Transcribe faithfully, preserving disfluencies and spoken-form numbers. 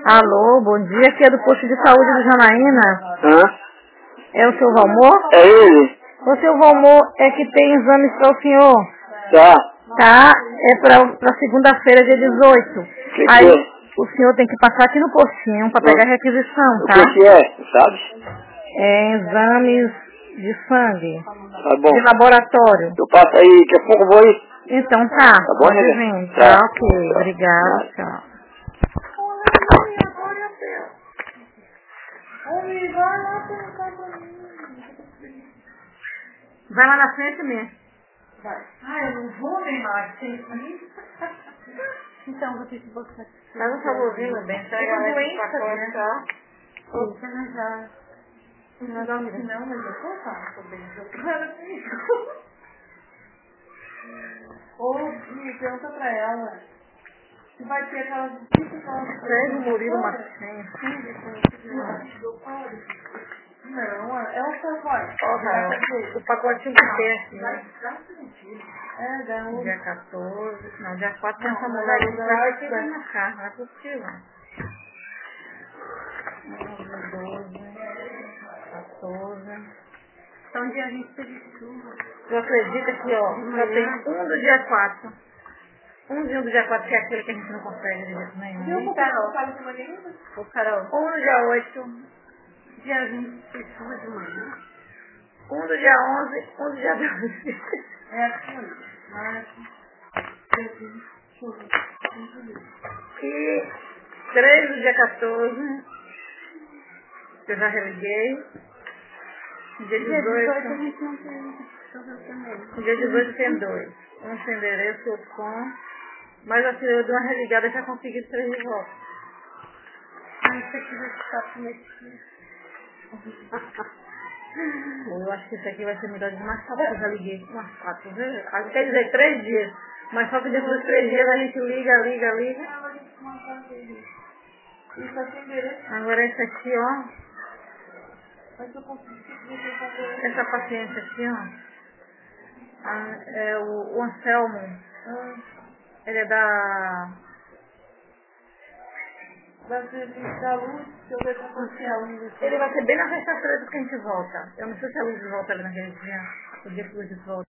Alô, bom dia, aqui é do posto de saúde do Janaína. Hã? É o seu Valmor? É ele? O seu Valmor é que tem exames para o senhor. Tá. Tá? É para segunda-feira, dia dezoito. Que Aí que é? o senhor tem que passar aqui no postinho para pegar a requisição, O tá? que que é? Sabe? É exames de sangue, Tá bom. de laboratório. Eu passo aí, daqui a pouco eu vou aí. Então tá, Tá bom, pode nega? vir. Tá. Tá, ok. Tá. Obrigada, Tá. tchau. Vai lá na frente mesmo. Vai. Ah, eu não vou nem mais. Então, vou ter que botar aqui. Faz um favorzinho, meu bem. Pega a doença, né? Tá? Você não já... Não dá não, mas eu tô falando sobre isso. Para comigo. Ô, Gui, pergunta pra ela. Se vai ter aquelas... Sérgio Murilo Martins. Não, ela só vai. Ó, o pacotinho que tem aqui, né? É, dá um... Dia quatorze. Não, dia quatro tem essa mulher aí. Vai ter que marcar, não é possível. doze, quatorze. Então, dia vinte de chuva. Tu acredita que, ó, só tem um do dia quatro. Umzinho do dia quatro, que é aquele que a gente não consegue de jeito nenhum. Viu, Carol? Ô, Carol. Um do dia oito. Dia vinte de chuva de manhã. Um do dia onze, um do dia doze. É assim, março, dia chuva. E três do dia quatorze. Que eu já religuei. Dia dezoito. A gente não tem choveu também. Dia dezoito tem dois. Um sem endereço, outro com. Mas assim, eu dei uma religada e já consegui três de volta. Ah, isso aqui vai ficar prometido. Eu acho que isso aqui vai ser melhor de mais quatro, eu já liguei umas quatro vezes. Quer dizer, três dias. Mas só que depois dos três dias a gente liga, liga, liga. Isso aqui é endereço. Agora esse aqui, ó. Essa paciente aqui, ó. Ah, é o, o Anselmo. Ele é da... Vai ser da luz, que eu vejo com a luz. Ele vai ser bem na sexta-feira que a gente volta. Eu não sei se a luz volta ali naquele dia. O dia que a luz volta.